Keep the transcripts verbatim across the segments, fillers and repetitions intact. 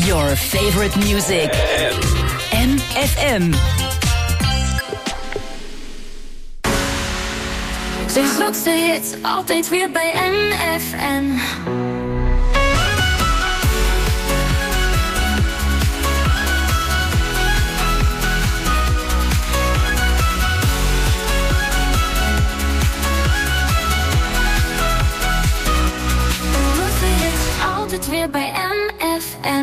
Your favorite music. M F M. De grootste hits, altijd weer bij M F M. Altijd weer bij M F M.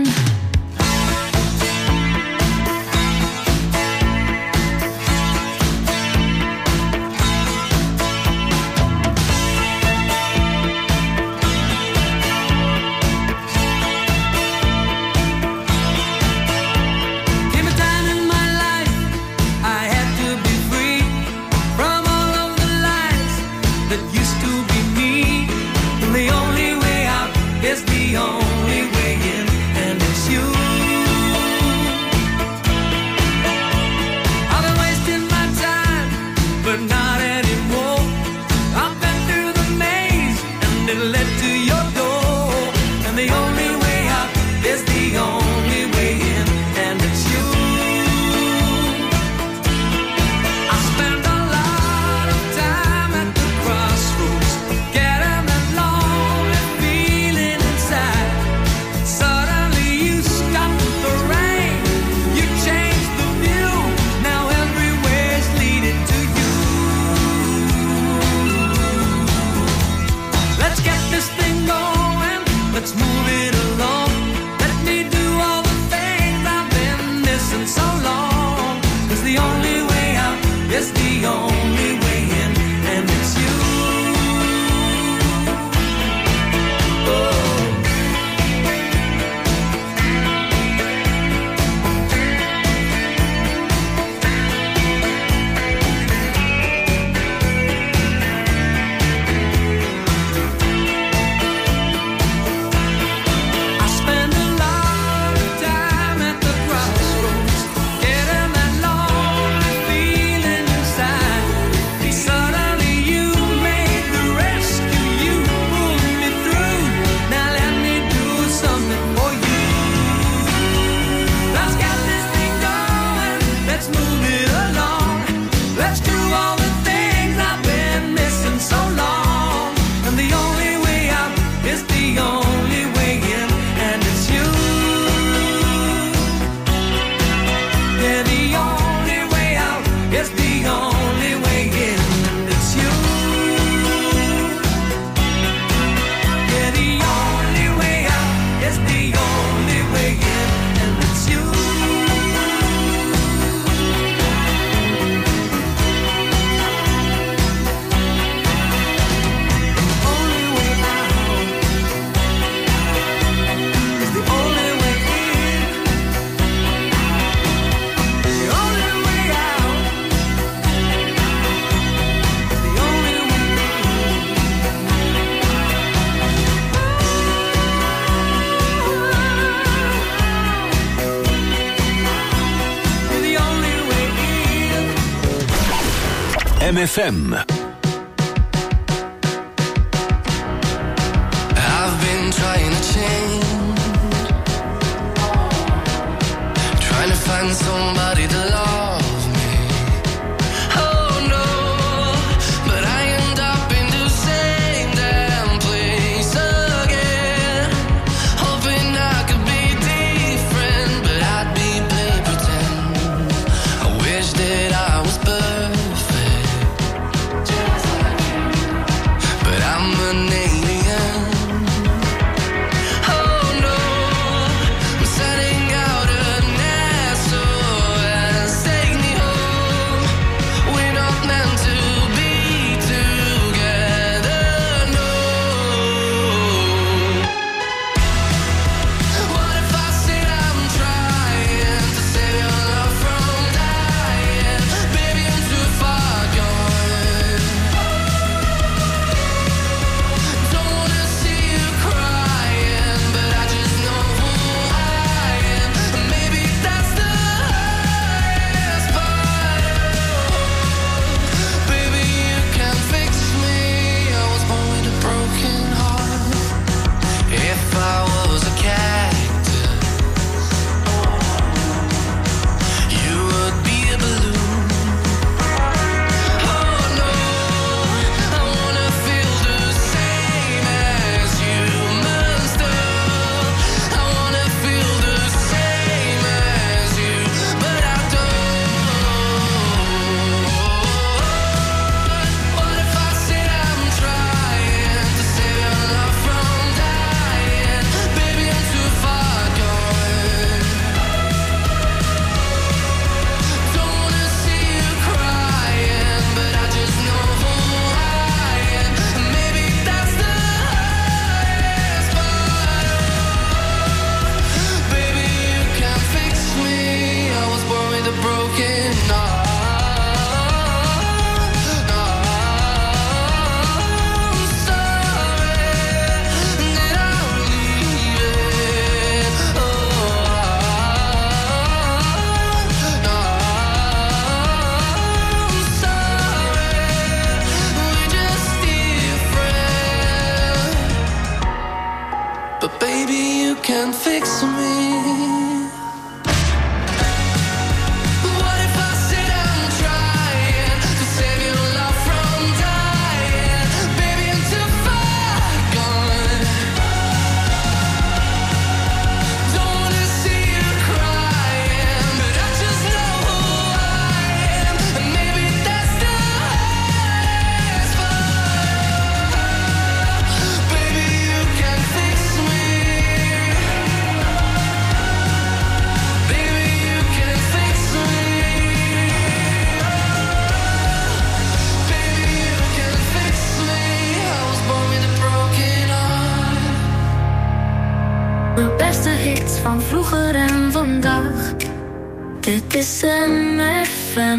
M F M. I've been trying to change, trying to find somebody to love me. Oh no, but I end up in the same damn place again, hoping I could be different, but I'd be playing pretend. I wish that I was perfect. Say Dit is M F M.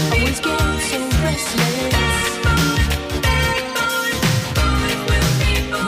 Boys will be boys.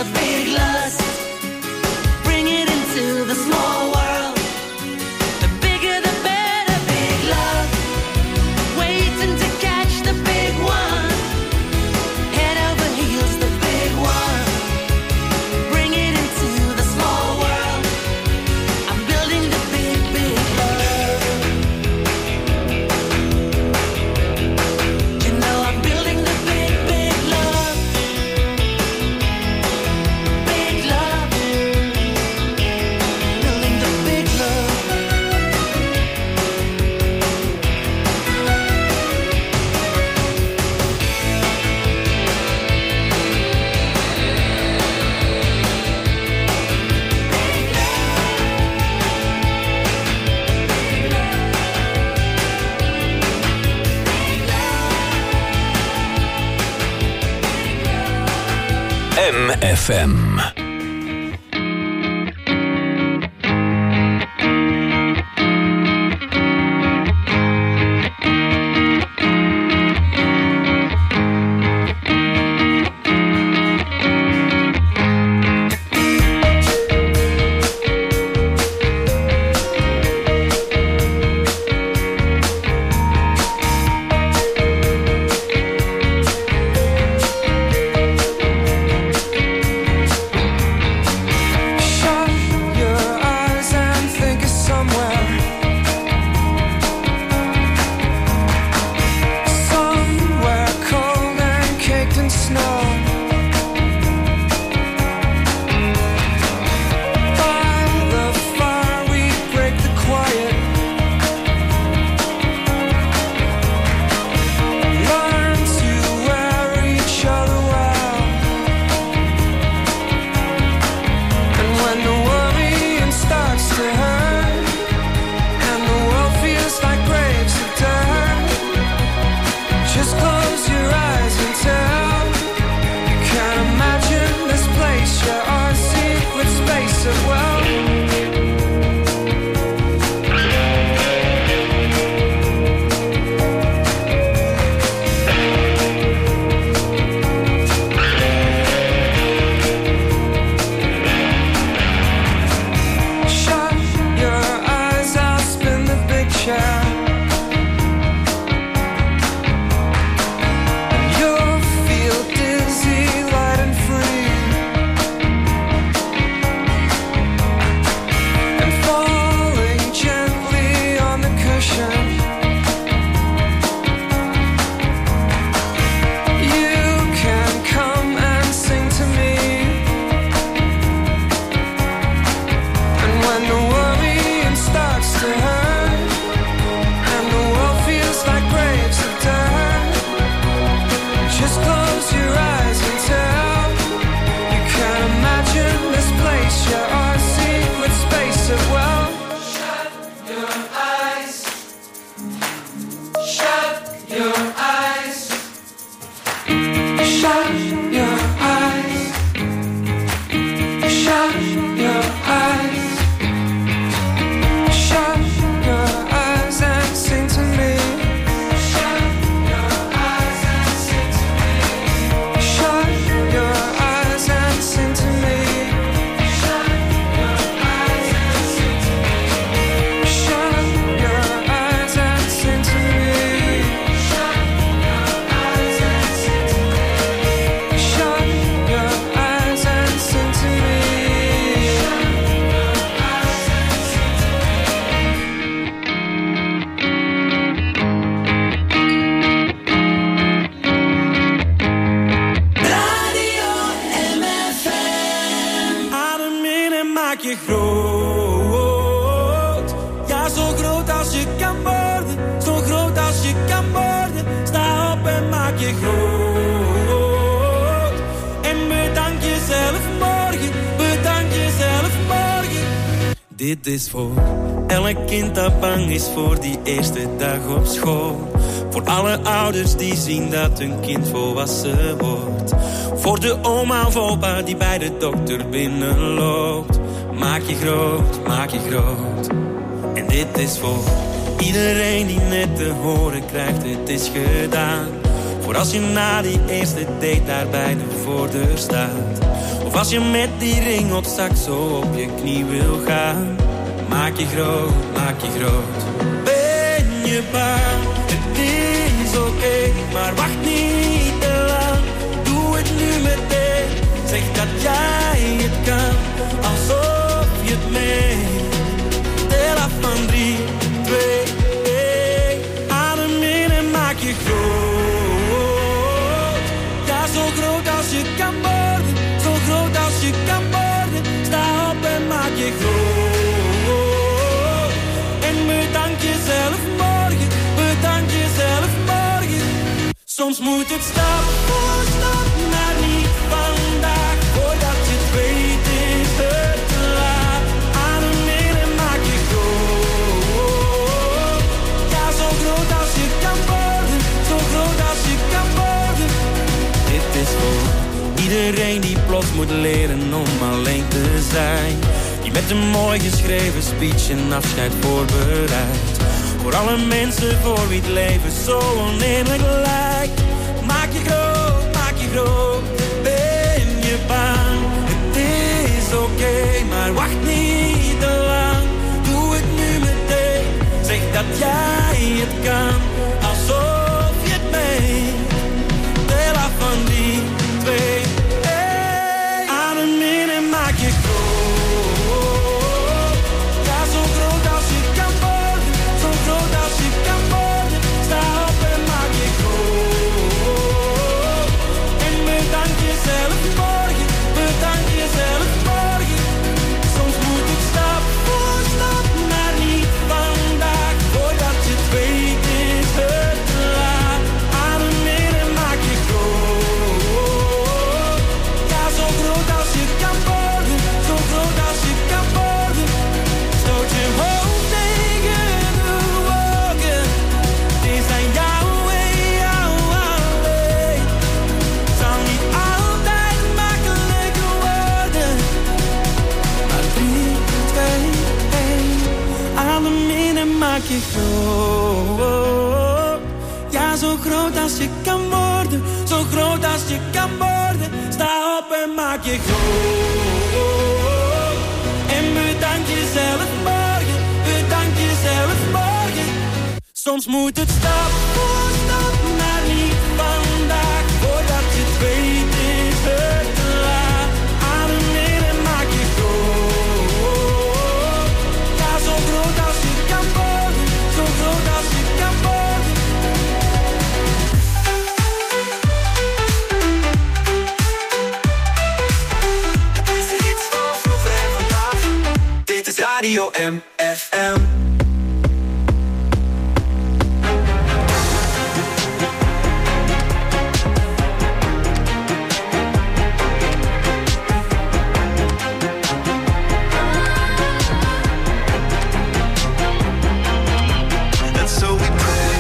the big lust. Bring it into the small world. The bigger the better, big love. Waiting to catch the big one. Head over heels, the big one. Bring it into the small world. I'm building the big, big love. You know I'm building the big, big love. Big love. Building the big love. M F M. Dit is voor elk kind dat bang is voor die eerste dag op school. Voor alle ouders die zien dat hun kind volwassen wordt. Voor de oma of opa die bij de dokter binnenloopt. Maak je groot, maak je groot. En dit is voor iedereen die net te horen krijgt, het is gedaan. Voor als je na die eerste date daar bij de voordeur staat. Of als je met die ring op zak zo op je knie wil gaan. Maak je groot, maak je groot. Ben je bang? Het is oké, okay, maar wacht niet te lang. Doe het nu meteen. Zeg dat jij het kan, alsof je het meent. Tel af van drie, twee, één. Adem in en maak je groot. Ja, zo groot als je kan worden. Zo groot als je kan worden. Sta op en maak je groot. En bedank jezelf morgen. Bedank jezelf morgen. Soms moet het stap voor stap, maar niet vandaag. Voordat je het weet is het te laat. Adem in en maak je groot. Ja, zo groot als je kan worden. Zo groot als je kan worden. Dit is voor iedereen die plots moet leren om alleen te zijn. Die met een mooi geschreven speech een afscheid voorbereidt. Voor alle mensen voor wie het leven zo oneerlijk lijkt. Maak je groot, maak je groot. Ben je bang? Het is oké, okay, maar wacht niet te lang. Doe het nu meteen. Zeg dat jij het kan, alsof je het meent. Tel af van die twee, één. Adem in en maak je groot. Ja, zo groot als je kan worden. Zo groot als je kan worden. Sta op en maak je groot. En bedank jezelf morgen. Bedank jezelf morgen. Soms moet het stap voor stap, maar niet vandaag. Voordat je het weet is het te laat. Adem in en maak je groot. Ja, zo groot als je kan worden. Zo groot als je kan worden. Stoot je hoofd tegen de wolken. Het is aan jou en jou alleen. Zal niet altijd makkelijk worden. Maar drie, twee, één. Adem in en maak je groot. Ja, zo groot als je kan worden. Zo groot als je kan worden. Sta op en maak je groot. En bedank jezelf morgen. Bedank jezelf morgen. Soms moet het stap voor stap, maar niet vandaag. Voordat je het weet is het te laat. Adem in en maak je groot. Ja, zo groot als je kan worden. Zo groot als je kan worden. Het is de hits van vroeger en vandaag. Dit is Radio M F M. And so we pray.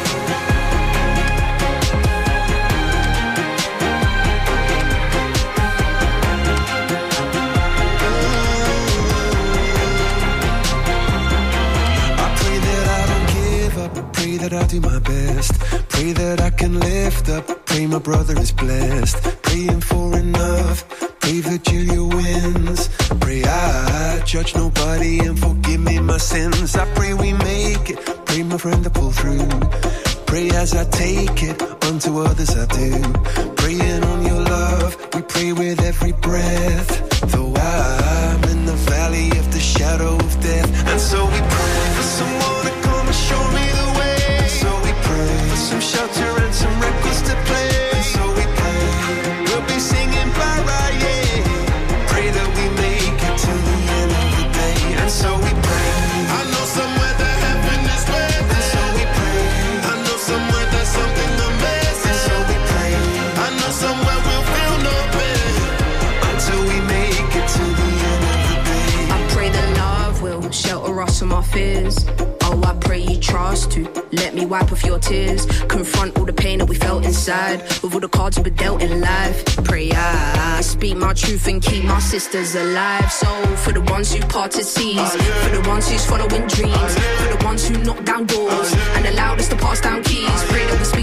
Pray that I do my best. Pray that I can lift up. Pray my brother is blessed. Praying for enough. Pray Virgilia wins. Pray I judge nobody and forgive me my sins. I pray we make it. Pray my friend to pull through. Pray as I take it. Unto others I do. Praying on your love. We pray with every breath. Though I'm in the valley of the shadow of death. And so we pray for someone to come and show me the way. So we pray for some shelter and some records to play. And so we pray we'll be singing bye bye, yeah. Pray that we make it to the end of the day. And so we pray. I know somewhere that heaven is waiting. And so we pray. I know somewhere there's something amazing. And so we pray. I know somewhere we'll feel no pain until we make it to the end of the day. I pray that love will shelter us from our fears. Oh, I pray you trust to let me wipe off your tears. Confront all the pain that we felt inside. With all the cards we were dealt in life. Pray I speak my truth and keep my sisters alive. So for the ones who parted seas, for the ones who's following dreams, for the ones who knock down doors and allowed us to pass down keys. Pray that we speak with the tongue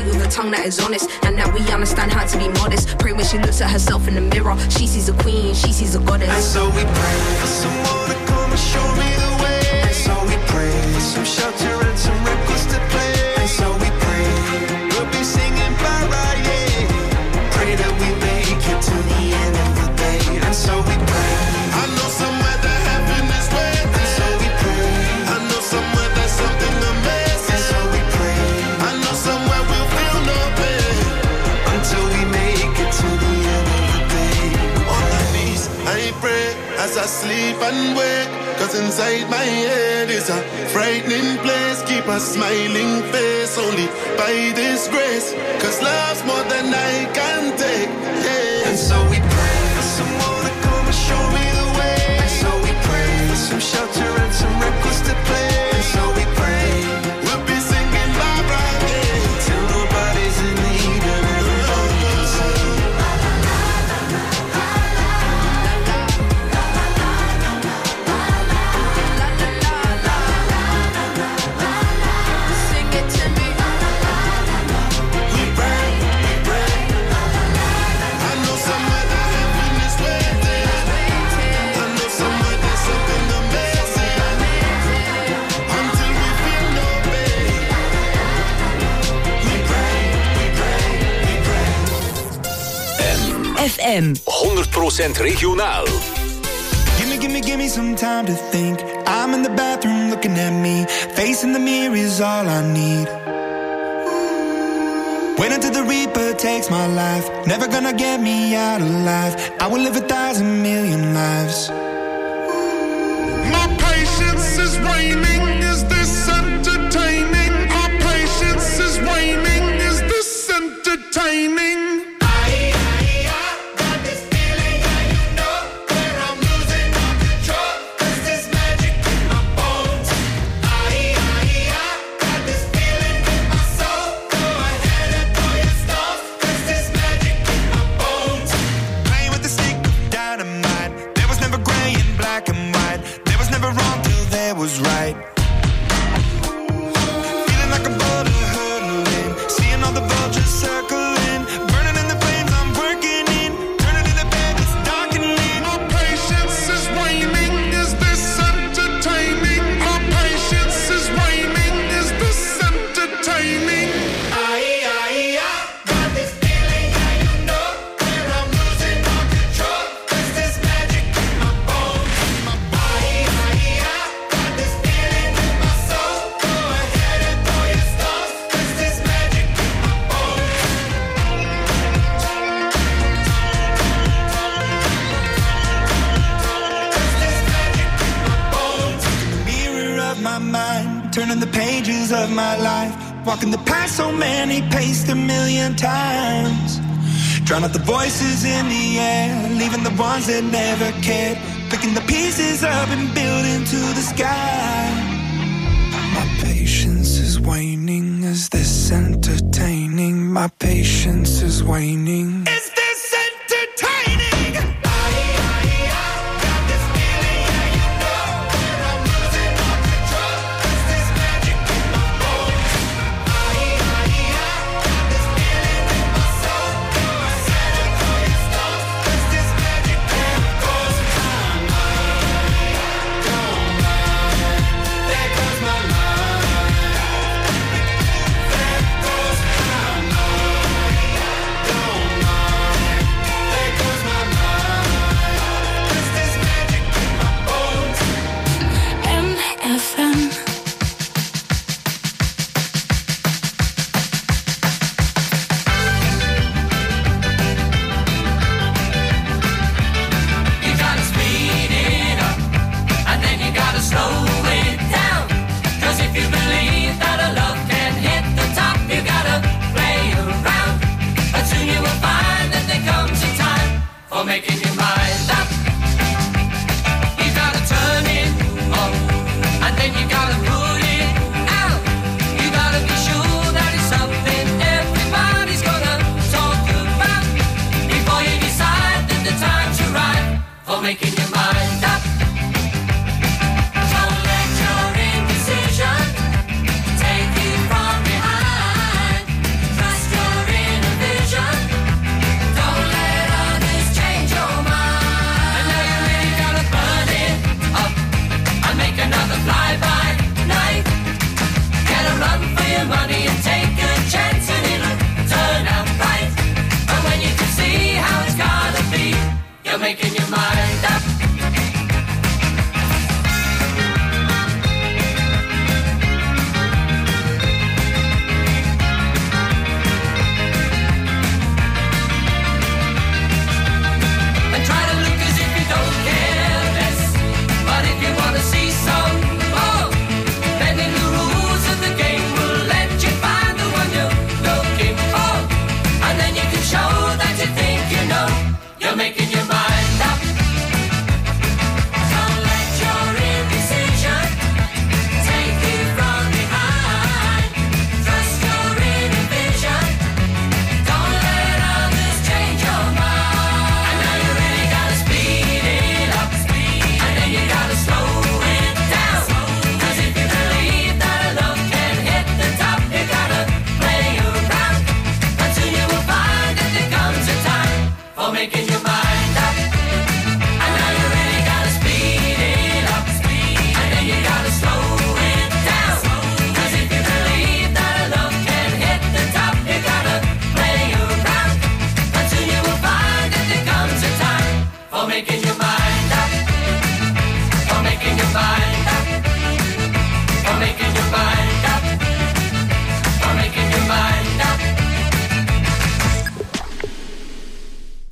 tongue that is honest, and that we understand how to be modest. Pray when she looks at herself in the mirror, she sees a queen, she sees a goddess. And so we pray for someone to come and show me the way. And so we pray for some shelter and some records to play. And so we pray we'll be singing para, yeah. Pray that we make it to the end of the day. And so we pray. I know somewhere that heaven is waiting. And so we pray. I know somewhere there's something amazing. And so we pray. I know somewhere we'll feel no pain until we make it to the end of the day. On my knees, I pray as I sleep and wake. Cause inside my head is a frightening place. Keep a smiling face only by this grace. Cause love's more than I can take, yeah. And so we pray for someone to come and show me the way. And so we pray for some shelter and some records to play. And so we pray we'll be singing Barbara, yeah, till nobody's in need and everybody can sing. F M honderd procent regionaal. Gimme, gimme, gimme some time to think. I'm in the bathroom looking at me. Facing the mirror is all I need. Wait until the Reaper takes my life. Never gonna get me out alive. I will live a thousand million lives. My patience is waning. Is this entertaining? Our patience is waning. Is this entertaining? Was right. Feeling like a boulder hurtling, seeing all the vultures circling, burning in the flames I'm working in, turning in the bed it's darkening. My patience is waning. Is this entertaining? My patience is waning. Is this entertaining? I, I, I got this feeling, yeah, you know, where I'm losing all control. Cause there's magic in my bones, in my body. I, I, I turning the pages of my life, walking the path so many paced a million times. Drown out the voices in the air, leaving the ones that never cared, picking the pieces up and building to the sky. My patience is waning. Is this entertaining? My patience is waning. Is this entertaining? Don't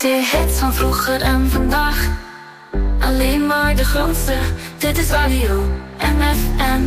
De hits van vroeger en vandaag, alleen maar de grootste. Dit is Radio M F M.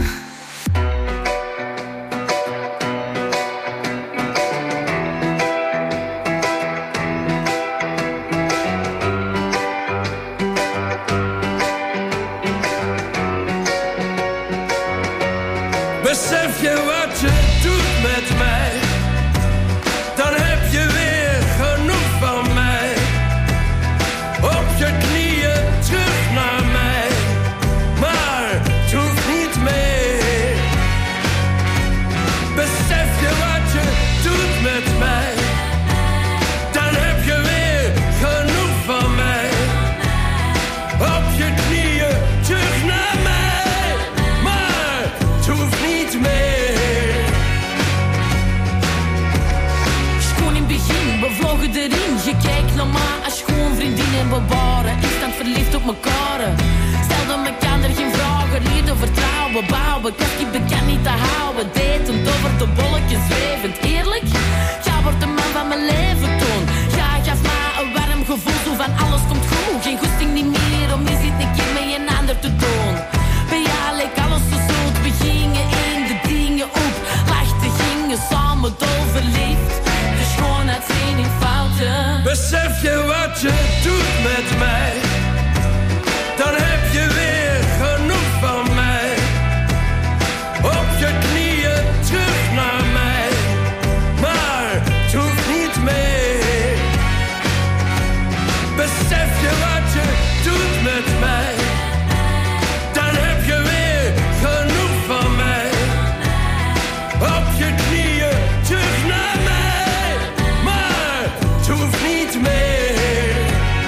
Besef je wat je doet met mij, dan heb je weer genoeg van mij. Op je knieën terug naar mij, maar het hoeft niet meer. Besef je wat je doet met mij, dan heb je weer genoeg van mij. Op je knieën terug naar mij, maar het hoeft niet meer. Schoon in het begin, we vlogen erin. Je kijkt naar mij als gewoon vriendin en we waren instant verliefd op elkaar. Stelden elkaar er geen vragen, lieden vertrouwen, bouwen. Kastje bekend niet te houden, datend over de bolletjes zwevend. Eerlijk, jij wordt de man van mijn leven toon. Jij gaf mij een warm gevoel, zo van alles komt goed. Geen goesting niet meer om eens een keer met een ander te doen. Bij jou leek alles zo zoet, we gingen in de dingen op. Lachten, gingen samen dol verliefd. De schoonheid zijn in fouten. Besef je wat je doet met mij, dan heb je weer genoeg van mij. Op je knieën terug naar mij, maar het hoeft niet meer. Besef je wat je doet met mij, dan heb je weer genoeg van mij. Op je knieën terug naar mij, maar het hoeft niet meer.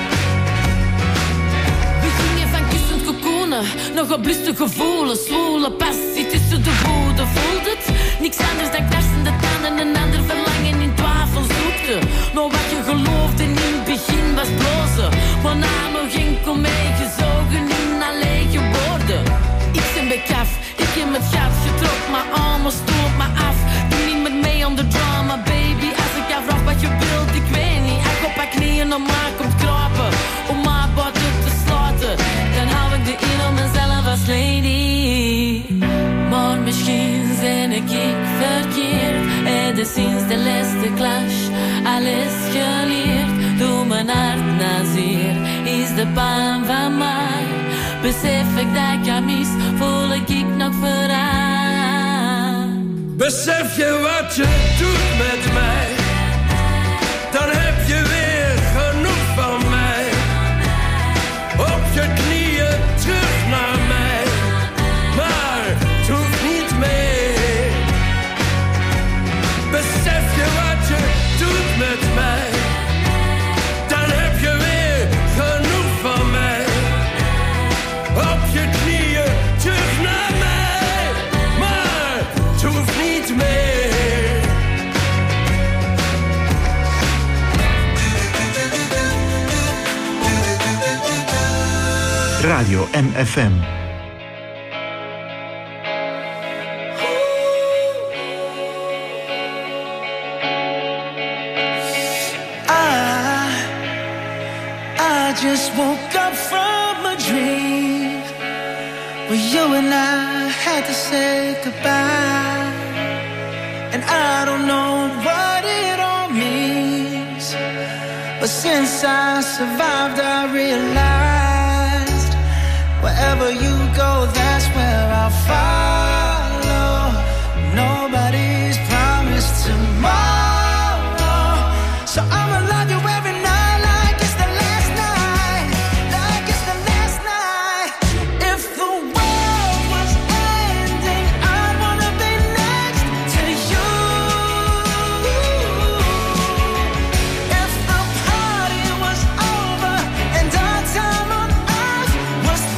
We gingen van kussend cocoonen, nog op lustige gevoelens. Zwoele passie tussen de woede, voelt het? Niks anders dan knarsende tanden, een ander verlangen in twafelzoekte. Nou wat je geloofde in het begin was blozen, maar na nog enkel meegezogen in alle lege woorden. Ik ben bekaf, ik heb het gat getrokken, maar allemaal stoot me af. Doe niet met mij on the drama, baby. Als ik jou vraag wat je wilt, ik weet niet. Ik op haar knieën om mij komt krapen, om mijn botten te sluiten. Dan hou ik de in op mezelf als lady. Maar misschien ben ik verkeerd. En is sinds de laatste clash alles geleerd. Doe mijn hart naar zeer, is de pijn van mij. Besef ik dat ik jou mis, voel ik ik nog vooraan. Besef je wat je doet met mij, dan heb je weer genoeg van mij. Op je knieën terug naar mij, maar het hoeft niet meer. Besef je wat je doet met mij, dan heb je weer genoeg van mij. Op je knieën terug naar mij, maar het hoeft niet meer. Radio M F M. I just woke up from a dream where you and I had to say goodbye. And I don't know what it all means, but since I survived I realized wherever you go, that's where I'll follow. Nobody's promised tomorrow, so I'ma love you every night.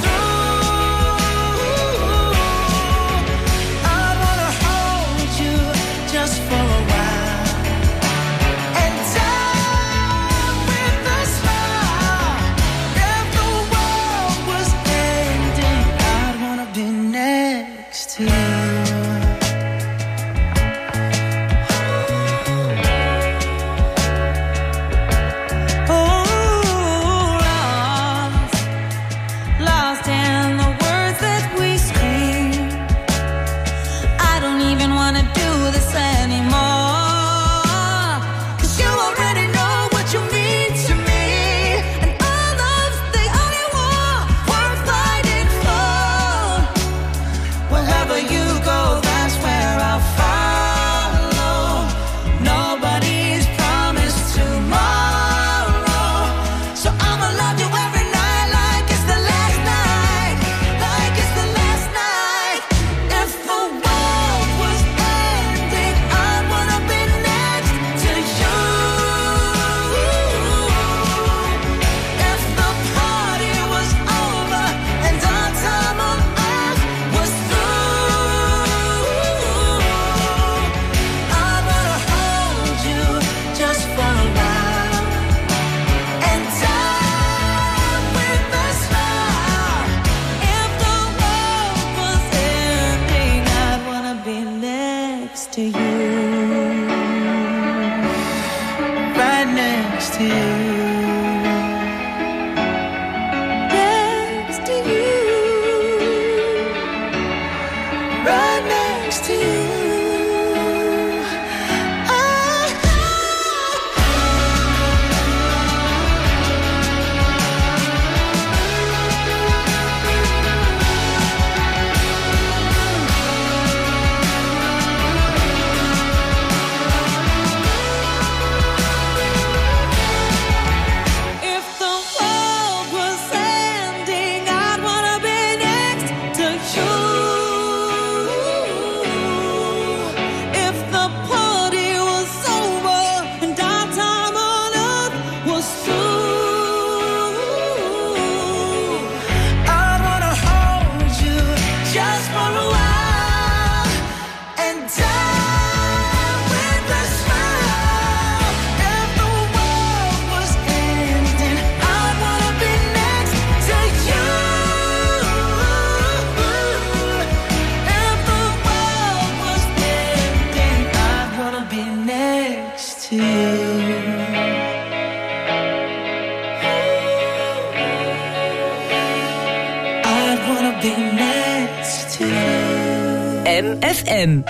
You next to you. Next to you. Right next to you. M F M.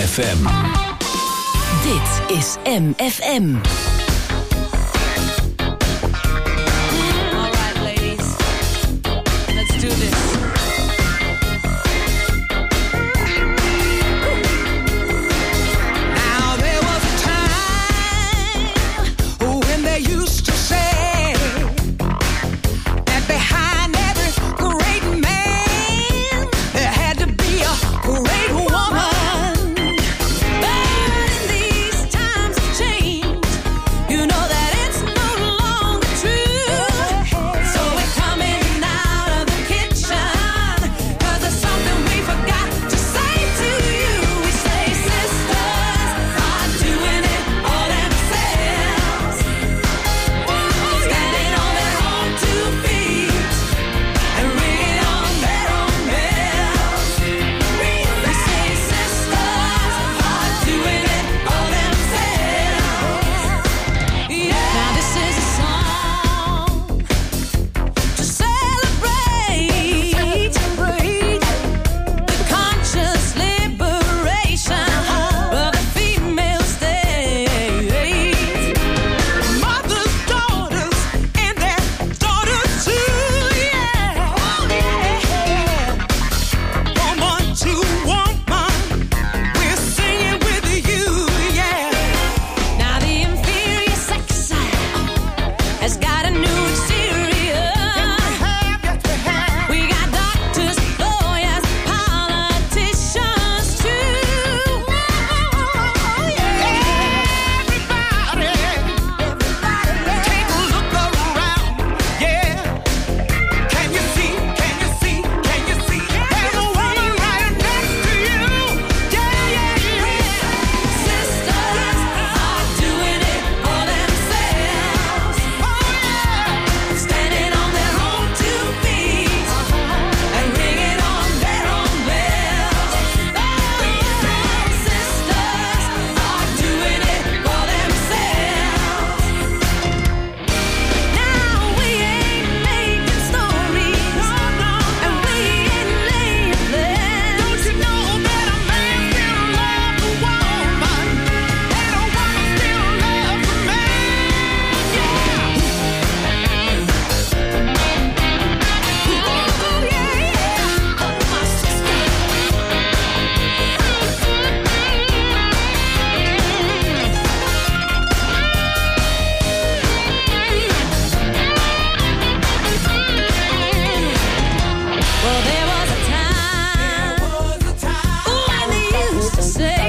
F M. Dit is M F M. All right, ladies. Let's do this. Now there was a time when they used to say that behind every great man there had to be a great woman. But in these times of change, you know that it's no longer true. So we're coming out of the kitchen, 'cause there's something we forgot to say to you. We say sisters are doing it all themselves, standing on their own two feet and ringing on their own bells. We say sisters are doing it all themselves. Yeah. Now this is a song to celebrate the conscious liberation of the female state. Mothers, daughters, and their daughters too, yeah. Oh, yeah. Woman to woman, we're singing with you, yeah. Now the inferior sex has got a new exterior. We got doctors, lawyers, politicians too. Everybody, take a look around, yeah. Can you see? Can you see? Can you see? There's a woman right next to you. Yeah, yeah, yeah. Sisters are doing it all themselves. Oh yeah, standing on their own two feet and ringing on their own bells. Sisters are doing it all themselves. Now we ain't making stories, and we ain't laying plans. Don't you know that a man still loves a woman, and a woman still loves a man? Yeah. Ooh, yeah, yeah. Oh, my sister. Well, there was a time when they used to say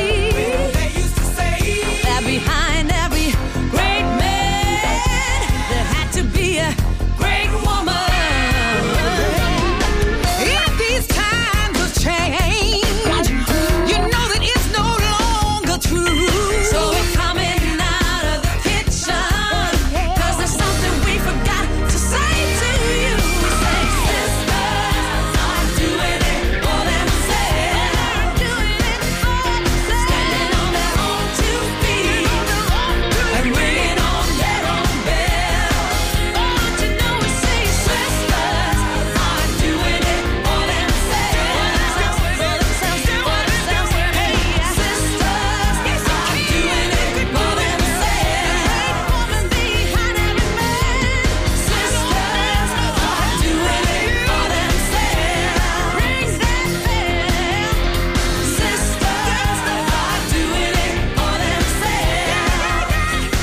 that behind every great man there had to be a great woman. If these times have changed, you know that it's no longer true. So we're coming out of the kitchen, 'cause there's something we forgot to say to you. We say sisters are doing it all themselves, standing on their own two feet and ringing on their own bells. Don't you know we say sisters are doing it all themselves, for themselves, for themselves. Hey, sisters are doing it all themselves. Woman behind every man. Sisters are doing it all themselves. Ring that bell. Sisters are doing it all themselves.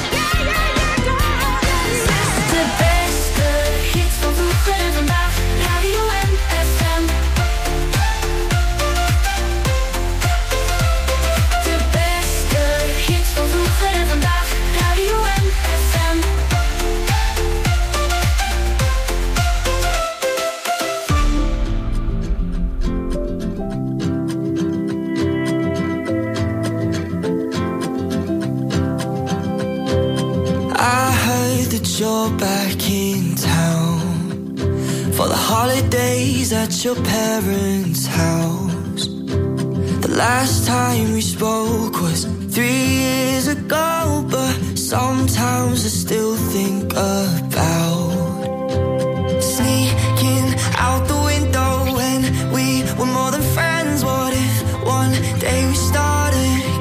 De beste hits van vroeger en vandaag, Radio M F M. De beste hits van vroeger en vandaag, Radio M F M. I heard that you're back in town for the holidays at your parents' house. The last time we spoke was three years ago, but sometimes I still think about sneaking out the window when we were more than friends. What if one day we started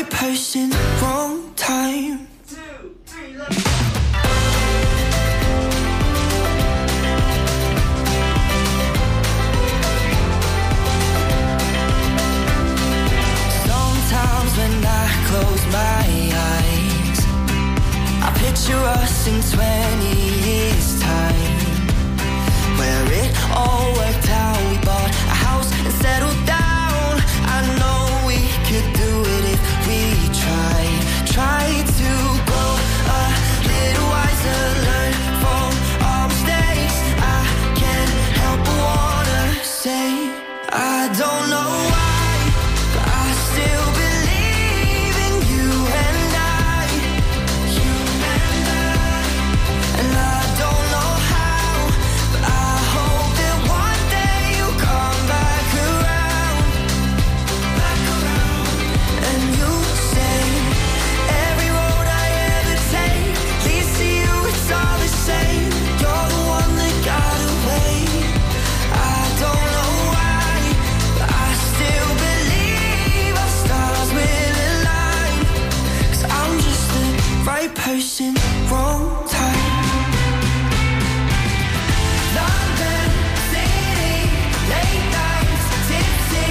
right person, wrong time. Sometimes when I close my eyes, I picture us in twenty years time, where it all worked out. We bought a house and settled down. I know we could do it if we tried. Try to grow a little wiser, learn from our mistakes. I can't help but wanna say I don't know why, but I still believe in you and I, you and I, and I don't know how, but I hope that one day you'll come back around, back around, and you'll say every road I ever take leads to you, it's all the same. You're the one that got away. I don't know why, but I still believe our stars will align. 'Cause I'm just the right person, wrong time. London City, late nights, tipsy.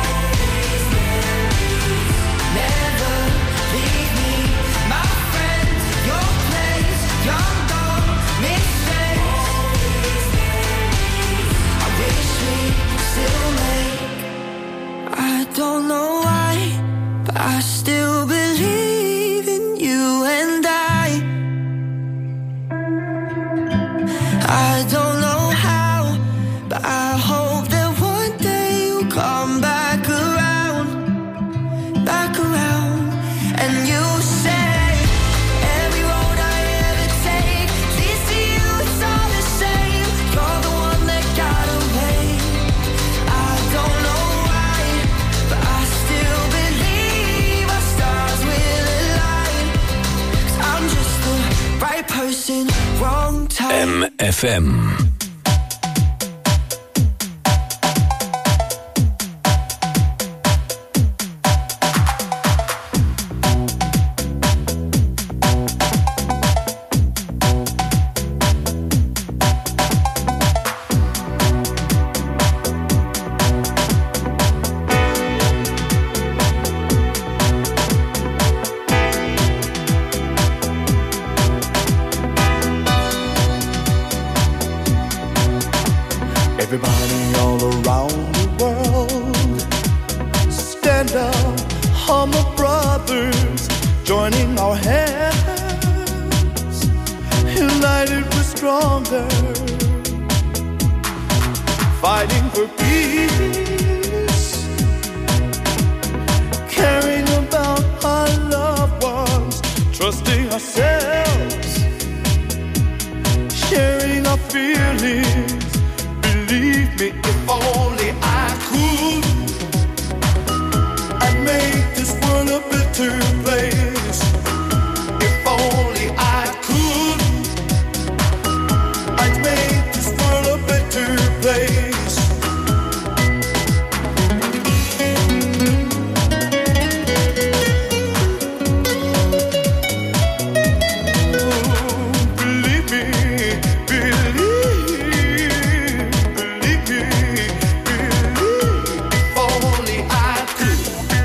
Never leave me, my friend, your place, young dog, mistakes. I wish we still make. I don't know why, but I still believe in you and I. I don't know how, but I hope that one day you'll come back around, back around, and you'll say every road I ever take leads to you, it's all the same. You're the one that got away. I don't know why, but I still believe our stars will align. 'Cause I'm just the right person, wrong time. M F M. Everybody all around the world, stand up, humble brothers, joining our hands, united we're stronger, fighting for peace, caring about our loved ones, trusting ourselves, sharing our feelings. Believe me, if only I could, I'd make this world a better place. If only I could, I'd make this world a better place. Believe me, believe, believe me, believe. If only I could.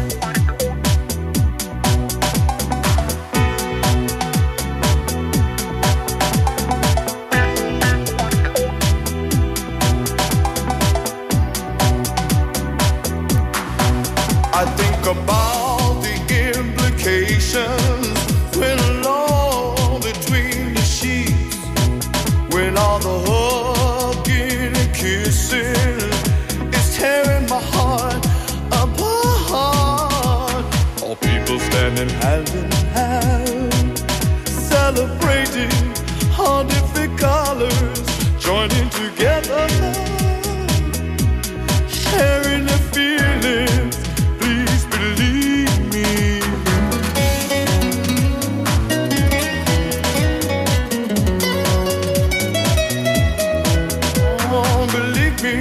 I think about the implications when alone between the sheets, when all the hugging and kissing is tearing my heart apart. All people standing hand in hand, celebrating all different colors, joining together, sharing their feelings. Please believe me. Oh, believe me,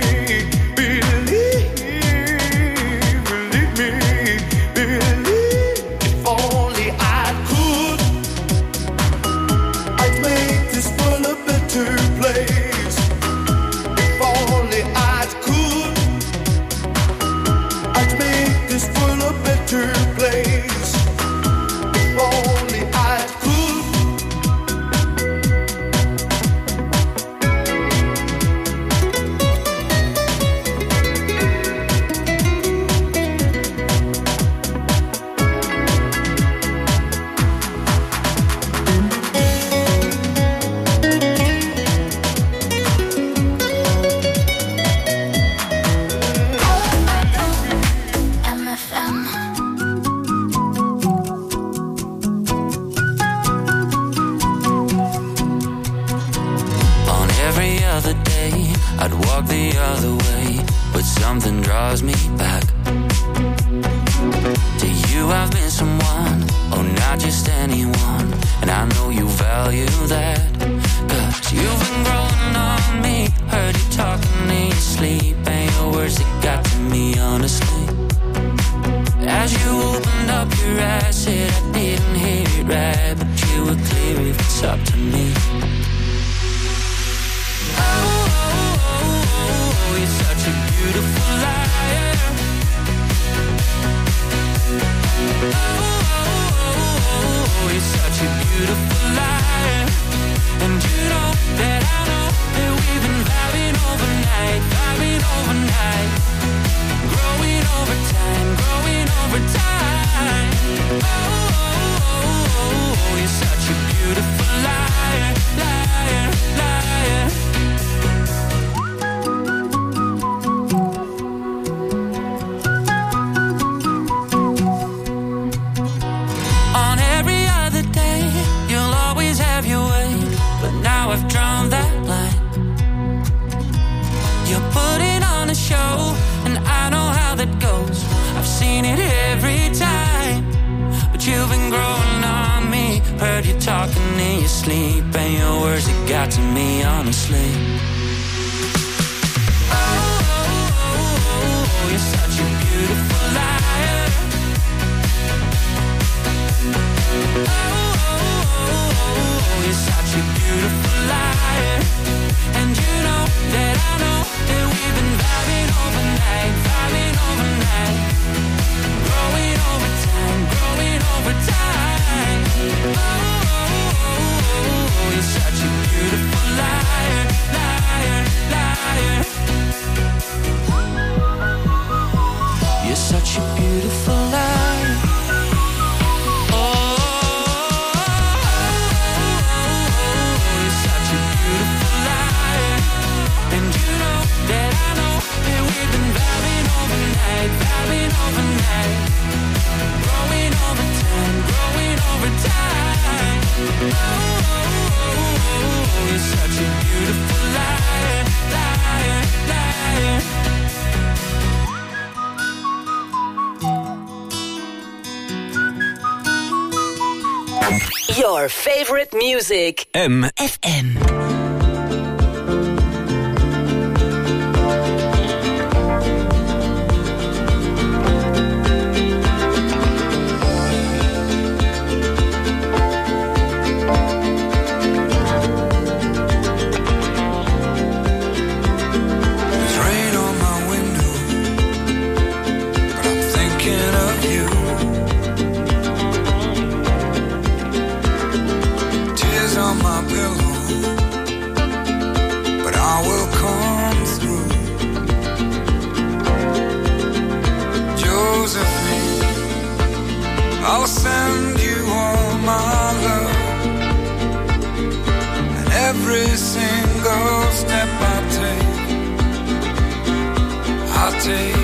believe, believe me, believe. If something draws me back to you. I've been someone, oh not just anyone, and I know you value that, cause you've been growing on me. Heard you talking in your sleep, and your words that got to me honestly. As you opened up your eyes, said I didn't hear it right, but you were clear if it's up to me. Oh, oh, oh, oh, you're such a beautiful liar. Oh, oh, oh, oh, you're such a beautiful liar. And you know that I know that we've been vibing overnight, vibing overnight, growing over time, growing over time. Oh, oh, oh, oh, you're such a beautiful liar, liar, liar. On every other day, you'll always have your way, but now I've drawn that line. You're putting on a show, and I know how that goes. I've seen it every time, but you've been growing on me. Heard you talking in your sleep, and your words that got to me honestly. Oh, oh, oh, oh, you're such a beautiful liar. Oh, oh, oh, oh, you're such a beautiful liar. And you know that I know that we've been vibing overnight, vibing overnight, growing over time, growing over time. Oh, oh, oh, oh, you're such a beautiful liar, liar, liar. You're such a beautiful liar. Oh, you're such a beautiful liar. And you know that I know that we've been vibing overnight, vibing overnight, growing over time, growing over time. Oh, oh, oh, you're such a beautiful liar, liar, liar. Your favorite music. M F M. I'll send you all my love, and every single step I take, I'll take